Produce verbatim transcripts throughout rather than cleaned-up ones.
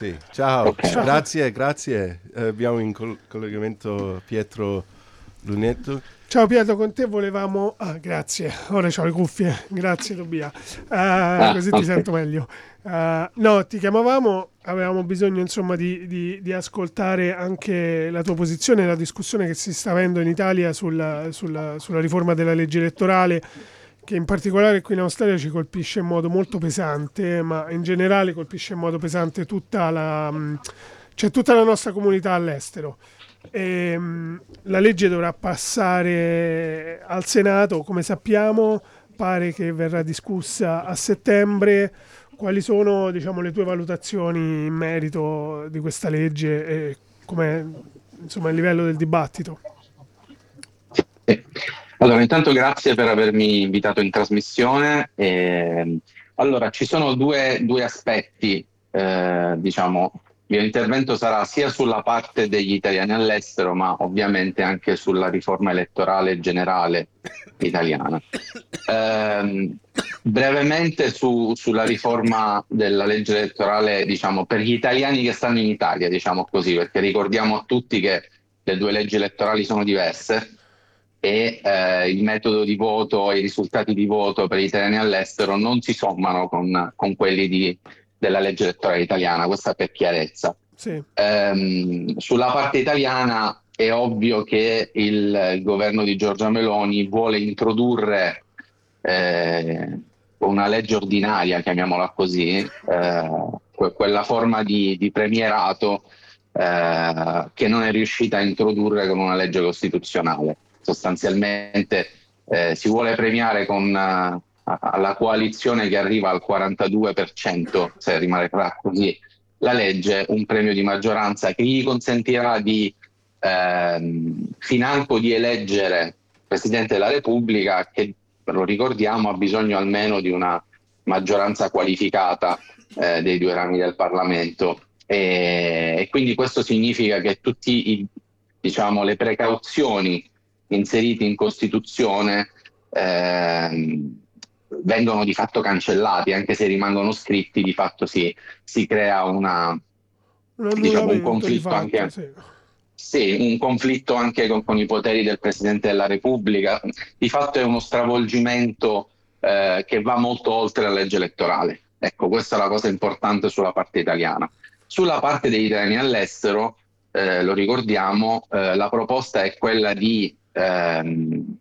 Sì, ciao, Ok. Ciao, grazie, grazie. Eh, abbiamo in col- collegamento Pietro Lunetto. ciao Pietro, con te volevamo... Ah, grazie, ora ho le cuffie, grazie Tobia. Eh, Ah, così ti ok. sento meglio. Eh, no, ti chiamavamo, avevamo bisogno insomma di, di- di ascoltare anche la tua posizione, la discussione che si sta avendo in Italia sulla, sulla- sulla riforma della legge elettorale, che in particolare qui in Australia ci colpisce in modo molto pesante, ma in generale colpisce in modo pesante tutta la, mh, cioè tutta la nostra comunità all'estero. E, mh, la legge dovrà passare al Senato, come sappiamo, pare che verrà discussa a settembre. Quali sono, diciamo, le tue valutazioni in merito di questa legge e come, insomma, il livello del dibattito? Sì. Allora, intanto grazie per avermi invitato in trasmissione. Ehm, allora, ci sono due, due aspetti, eh, diciamo, il mio intervento sarà sia sulla parte degli italiani all'estero, ma ovviamente anche sulla riforma elettorale generale italiana. Ehm, brevemente su- sulla riforma della legge elettorale, diciamo, per gli italiani che stanno in Italia, diciamo così, perché ricordiamo a tutti che le due leggi elettorali sono diverse e eh, il metodo di voto e i risultati di voto per gli italiani all'estero non si sommano con, con quelli di- della legge elettorale italiana, questa per chiarezza. Sì, Ehm, sulla parte italiana è ovvio che il, il governo di Giorgia Meloni vuole introdurre eh, una legge ordinaria, chiamiamola così, eh, que- quella forma di, di premierato eh, che non è riuscita a introdurre con una legge costituzionale. Sostanzialmente eh, si vuole premiare con eh, alla coalizione che arriva al quarantadue per cento, se rimarrà così la legge, un premio di maggioranza che gli consentirà di ehm, financo di eleggere Presidente della Repubblica che, lo ricordiamo, ha bisogno almeno di una maggioranza qualificata eh, dei due rami del Parlamento. E, e quindi questo significa che tutti i, diciamo, le precauzioni inserite in Costituzione ehm, vengono di fatto cancellati, anche se rimangono scritti, di fatto si, si crea una, un diciamo, un annullamento di conflitto fatto, anche, sì. sì, un conflitto anche con, con i poteri del Presidente della Repubblica. Di fatto è uno stravolgimento eh, che va molto oltre la legge elettorale. Ecco, questa è la cosa importante sulla parte italiana. Sulla parte degli italiani all'estero, eh, lo ricordiamo, eh, la proposta è quella di, ehm,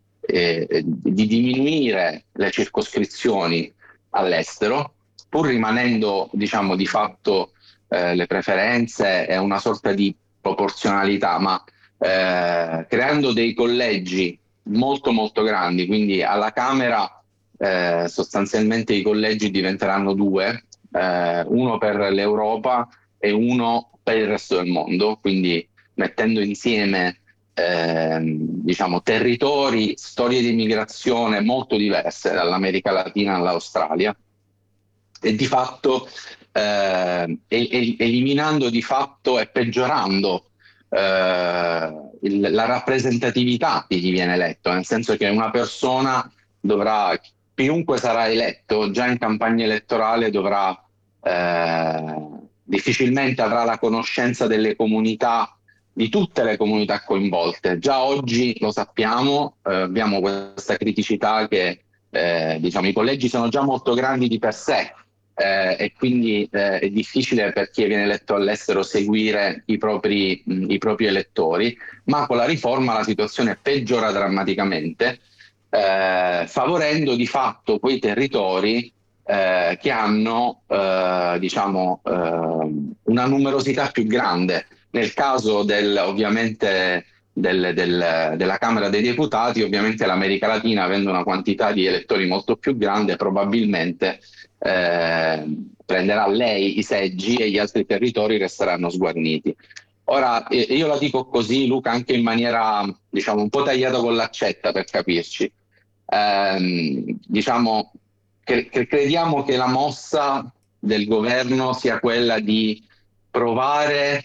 eh, di diminuire le circoscrizioni all'estero, pur rimanendo, diciamo, di fatto eh, le preferenze e una sorta di proporzionalità, ma eh, creando dei collegi molto molto grandi, quindi alla Camera eh, sostanzialmente i collegi diventeranno due, eh, uno per l'Europa e uno per il resto del mondo, quindi mettendo insieme ehm, diciamo, territori, storie di migrazione molto diverse dall'America Latina all'Australia e di fatto eh, el- eliminando di fatto e peggiorando eh, il- la rappresentatività di chi viene eletto, nel senso che una persona dovrà, chiunque sarà eletto, già in campagna elettorale dovrà, eh, difficilmente avrà la conoscenza delle comunità, di tutte le comunità coinvolte. Già oggi lo sappiamo, eh, abbiamo questa criticità che eh, diciamo, i collegi sono già molto grandi di per sé, eh, e quindi eh, è difficile per chi viene eletto all'estero seguire i propri, mh, i propri elettori, ma con la riforma la situazione peggiora drammaticamente, eh, favorendo di fatto quei territori eh, che hanno eh, diciamo, eh, una numerosità più grande. Nel caso del, ovviamente del, del, della Camera dei Deputati, ovviamente l'America Latina, avendo una quantità di elettori molto più grande, probabilmente eh, prenderà lei i seggi e gli altri territori resteranno sguarniti. Ora, eh, io la dico così, Luca, anche in maniera, diciamo, un po' tagliata con l'accetta per capirci. Ehm, diciamo che, che crediamo che la mossa del governo sia quella di provare,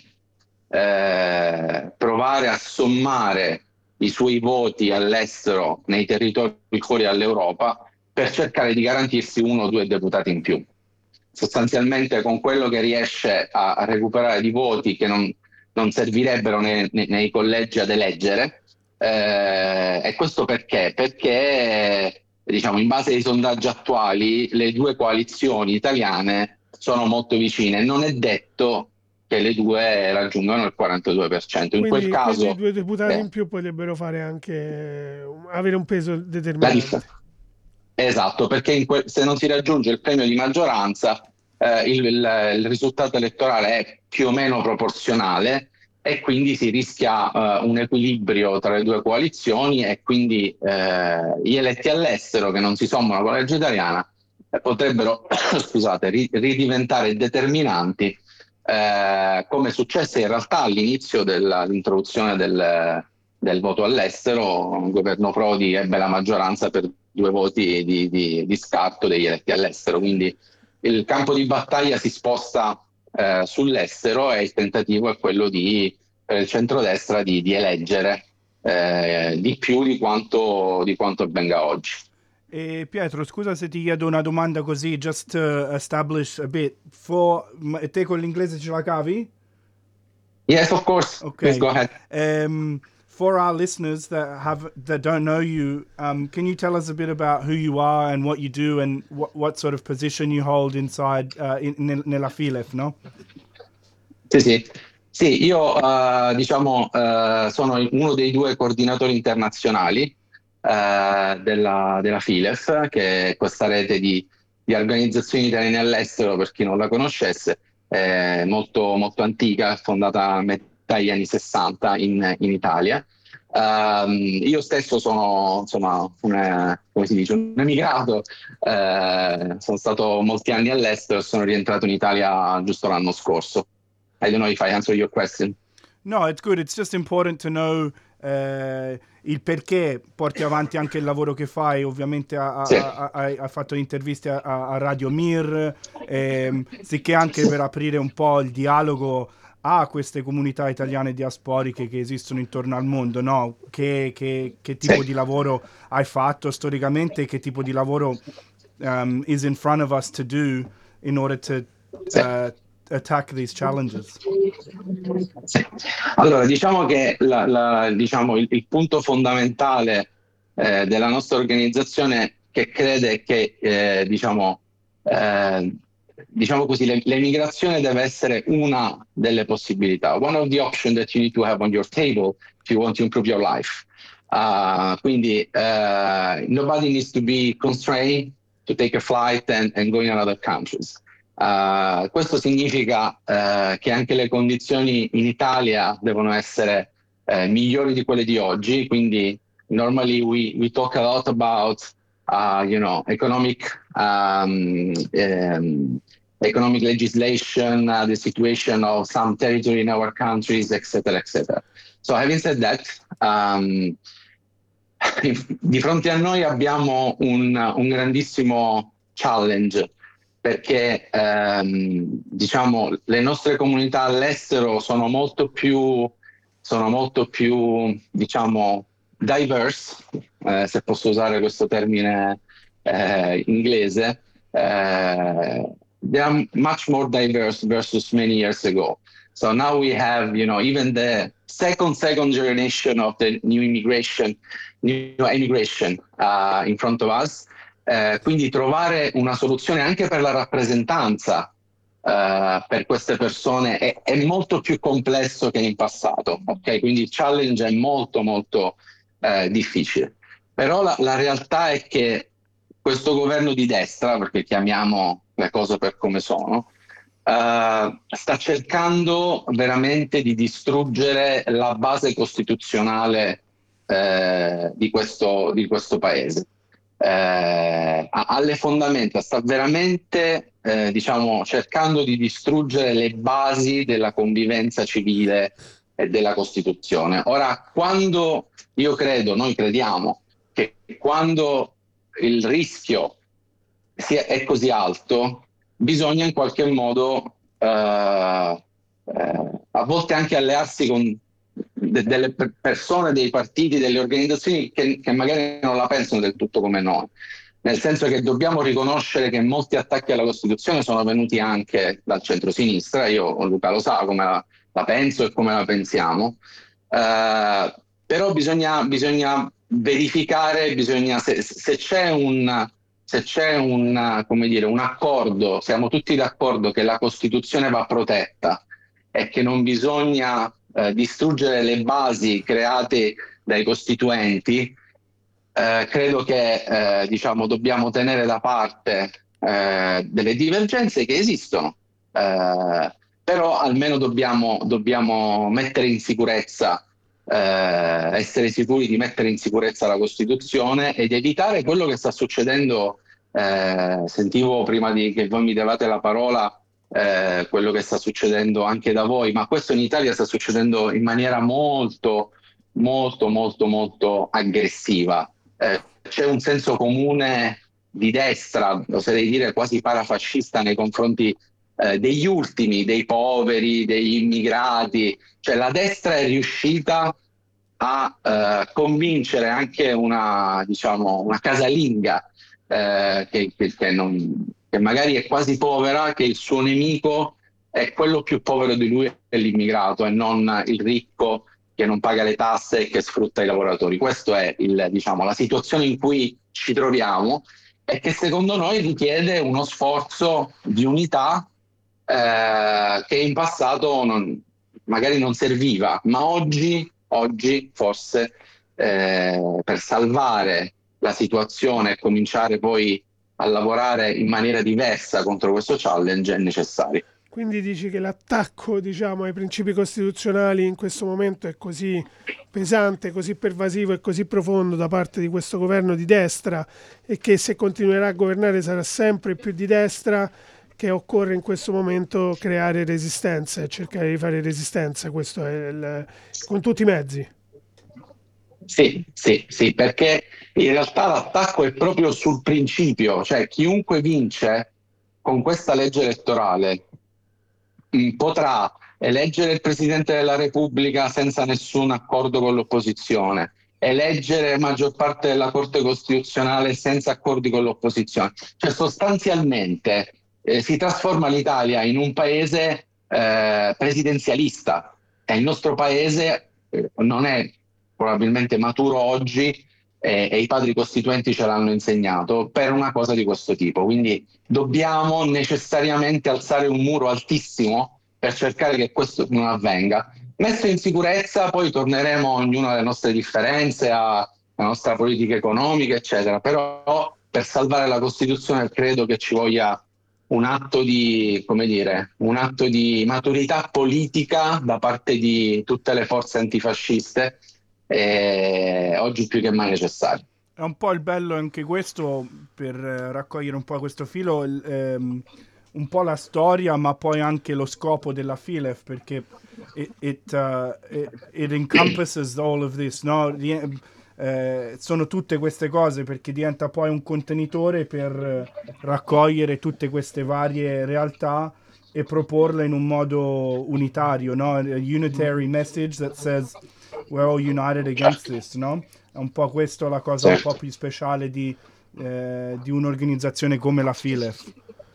eh, provare a sommare i suoi voti all'estero nei territori fuori all'Europa per cercare di garantirsi uno o due deputati in più. sostanzialmente con quello che riesce a, a recuperare di voti che non, non servirebbero nei, nei, nei collegi ad eleggere. Eh, e questo perché? Perché diciamo, in base ai sondaggi attuali le due coalizioni italiane sono molto vicine. Non è detto che le due raggiungano il quarantadue per cento. In quel Quindi, quindi caso due deputati in eh, più potrebbero fare anche avere un peso la dif- determinante. esatto, perché in que- se non si raggiunge il premio di maggioranza, eh, il, il- il risultato elettorale è più o meno proporzionale e quindi si rischia eh, un equilibrio tra le due coalizioni e quindi eh, gli eletti all'estero che non si sommano con la legge italiana eh, potrebbero scusate, ri- ridiventare determinanti, eh, come successe in realtà all'inizio dell'introduzione del, del voto all'estero. Il governo Prodi ebbe la maggioranza per due voti di, di, di scarto degli eletti all'estero, quindi il campo di battaglia si sposta eh, sull'estero e il tentativo è quello di, per il centrodestra di, di eleggere eh, di più di quanto, di quanto avvenga oggi. E Pietro, scusa se ti chiedo una domanda così, just to establish a bit. For, te con l'inglese ce la cavi? Yes, of course. Okay. Please go ahead. Um, for our listeners that have that don't know you, um, can you tell us a bit about who you are and what you do and what, what sort of position you hold inside uh, in, in, nella Filef, no? Sì, sì. Sì, io uh, diciamo uh, sono uno dei due coordinatori internazionali uh, della, della Filef, che è questa rete di, di organizzazioni italiane all'estero, per chi non la conoscesse, è molto, molto antica, fondata a metà degli anni sessanta in, in Italia. Um, io stesso sono insomma un, come si dice, un emigrato, uh, sono stato molti anni all'estero e sono rientrato in Italia giusto l'anno scorso. I don't know if I answer your question. No, it's good. It's just important to know uh, il perché porti avanti anche il lavoro che fai. Ovviamente Sì. hai fatto interviste a, a Radio Mir, ehm, sicché anche per aprire un po' il dialogo a queste comunità italiane diasporiche che esistono intorno al mondo, no? Che, che, che tipo Sì. di lavoro hai fatto storicamente, che tipo di lavoro um, is in front of us to do in order to Sì. uh, attack these challenges? Sì. Allora, diciamo che la, la, diciamo, il, il punto fondamentale eh, della nostra organizzazione che crede che eh, diciamo, eh, diciamo così, l'emigrazione deve essere una delle possibilità. One of the options that you need to have on your table if you want to improve your life. Uh, quindi uh, nobody needs to be constrained to take a flight and, and go in other countries. Uh, questo significa uh, che anche le condizioni in Italia devono essere uh, migliori di quelle di oggi, quindi normally we, we talk a lot about uh, you know, economic um, um, economic legislation, uh, the situation of some territory in our countries, et cetera, et cetera. So having said that, um, di fronte a noi abbiamo un, un grandissimo challenge, perché ehm, diciamo le nostre comunità all'estero sono molto più sono molto più diciamo diverse, eh, se posso usare questo termine eh, inglese. eh, they are much more diverse versus many years ago. So now we have, you know, even the second second generation of the new immigration new immigration uh, in front of us. Eh, quindi trovare una soluzione anche per la rappresentanza eh, per queste persone è, è molto più complesso che in passato, ok? Quindi il challenge è molto molto eh, difficile. Però la, la realtà è che questo governo di destra, perché chiamiamo le cose per come sono, eh, sta cercando veramente di distruggere la base costituzionale eh, di questo, di questo paese. Eh, alle fondamenta sta veramente eh, diciamo cercando di distruggere le basi della convivenza civile e della Costituzione. Ora, quando io credo, noi crediamo che quando il rischio sia, è così alto, bisogna in qualche modo eh, eh, a volte anche allearsi con de- delle persone, dei partiti, delle organizzazioni che, che magari non la pensano del tutto come noi. nel senso che dobbiamo riconoscere che molti attacchi alla Costituzione sono venuti anche dal centro-sinistra. Io, Luca lo sa come la, la penso e come la pensiamo, eh, però bisogna, bisogna verificare, bisogna, se, se c'è un, se c'è un, come dire, un accordo, siamo tutti d'accordo che la Costituzione va protetta e che non bisogna eh, distruggere le basi create dai costituenti. Eh, credo che eh, diciamo, dobbiamo tenere da parte eh, delle divergenze che esistono, eh, però almeno dobbiamo, dobbiamo mettere in sicurezza, eh, essere sicuri di mettere in sicurezza la Costituzione ed evitare quello che sta succedendo. Eh, sentivo prima di che voi mi davate la parola eh, quello che sta succedendo anche da voi, ma questo in Italia sta succedendo in maniera molto, molto, molto, molto aggressiva. Eh, c'è un senso comune di destra, oserei dire quasi parafascista nei confronti eh, degli ultimi, dei poveri, degli immigrati. Cioè la destra è riuscita a eh, convincere anche una, diciamo, una casalinga eh, che, che, che, non, che magari è quasi povera, che il suo nemico è quello più povero di lui, è l'immigrato, e non il ricco che non paga le tasse e che sfrutta i lavoratori. Questa è il, diciamo, la situazione in cui ci troviamo e che secondo noi richiede uno sforzo di unità eh, che in passato non, magari non serviva, ma oggi, oggi forse eh, per salvare la situazione e cominciare poi a lavorare in maniera diversa contro questo challenge è necessario. Quindi dici che l'attacco, diciamo, ai principi costituzionali in questo momento è così pesante, così pervasivo e così profondo da parte di questo governo di destra, e che se continuerà a governare sarà sempre più di destra, che occorre in questo momento creare resistenze, cercare di fare resistenza, questo è il, con tutti i mezzi. Sì, sì, sì, perché in realtà l'attacco è proprio sul principio, cioè chiunque vince con questa legge elettorale potrà eleggere il Presidente della Repubblica senza nessun accordo con l'opposizione, eleggere la maggior parte della Corte Costituzionale senza accordi con l'opposizione. Cioè sostanzialmente eh, si trasforma l'Italia in un paese eh, presidenzialista, e il nostro paese eh, non è probabilmente maturo oggi, eh, e i padri costituenti ce l'hanno insegnato, per una cosa di questo tipo. Quindi dobbiamo necessariamente alzare un muro altissimo per cercare che questo non avvenga. Messo in sicurezza, poi torneremo ognuno alle nostre differenze, alla nostra politica economica, eccetera. Però per salvare la Costituzione credo che ci voglia un atto di, come dire, un atto di maturità politica da parte di tutte le forze antifasciste, eh, oggi più che mai necessario. È un po' il bello anche questo, per eh, raccogliere un po' questo filo, il, ehm, un po' la storia, ma poi anche lo scopo della FILEF, perché it, it, uh, it, it encompasses all of this, no? Rie- eh, sono tutte queste cose, perché diventa poi un contenitore per eh, raccogliere tutte queste varie realtà e proporle in un modo unitario, no? A unitary message that says we're all united against this, no? È un po' questo la cosa un po' più speciale di, eh, di un'organizzazione come la FILEF.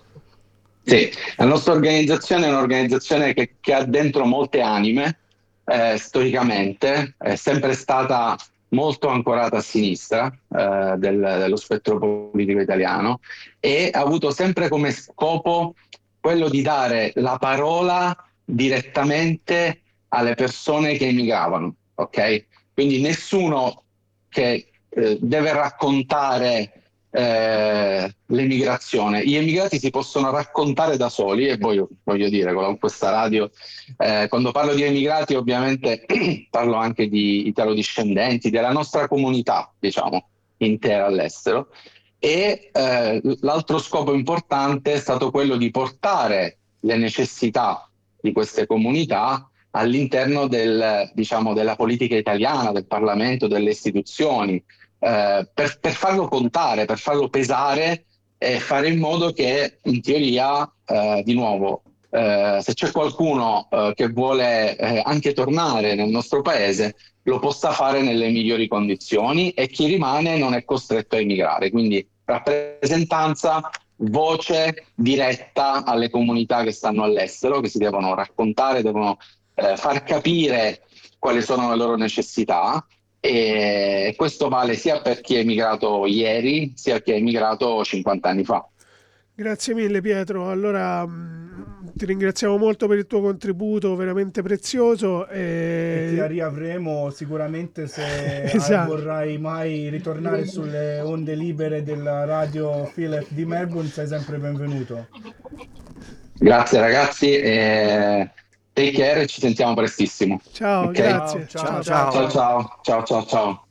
Sì, la nostra organizzazione è un'organizzazione che, che ha dentro molte anime, eh, storicamente, è sempre stata molto ancorata a sinistra eh, del, dello spettro politico italiano, e ha avuto sempre come scopo quello di dare la parola direttamente alle persone che emigravano, ok? Quindi nessuno che eh, deve raccontare eh, l'emigrazione. Gli emigrati si possono raccontare da soli, e voglio, voglio dire con questa radio, eh, quando parlo di emigrati ovviamente parlo anche di italodiscendenti, della nostra comunità, diciamo, intera all'estero. E eh, l'altro scopo importante è stato quello di portare le necessità di queste comunità all'interno del, diciamo, della politica italiana, del Parlamento, delle istituzioni, eh, per, per farlo contare, per farlo pesare e fare in modo che, in teoria, eh, di nuovo, eh, se c'è qualcuno eh, che vuole eh, anche tornare nel nostro paese, lo possa fare nelle migliori condizioni, e chi rimane non è costretto a emigrare. Quindi rappresentanza, voce diretta alle comunità che stanno all'estero, che si devono raccontare, devono eh, far capire quali sono le loro necessità, e questo vale sia per chi è emigrato ieri, sia chi è emigrato cinquanta anni fa. Grazie mille Pietro, allora mh, ti ringraziamo molto per il tuo contributo veramente prezioso E e, ti riavremo sicuramente se Esatto. vorrai mai ritornare sulle onde libere della radio Philip di Melbourne, sei sempre benvenuto. Grazie ragazzi, e take care, ci sentiamo prestissimo. Ciao, Ok? grazie. Ciao, ciao, Ciao ciao ciao ciao ciao.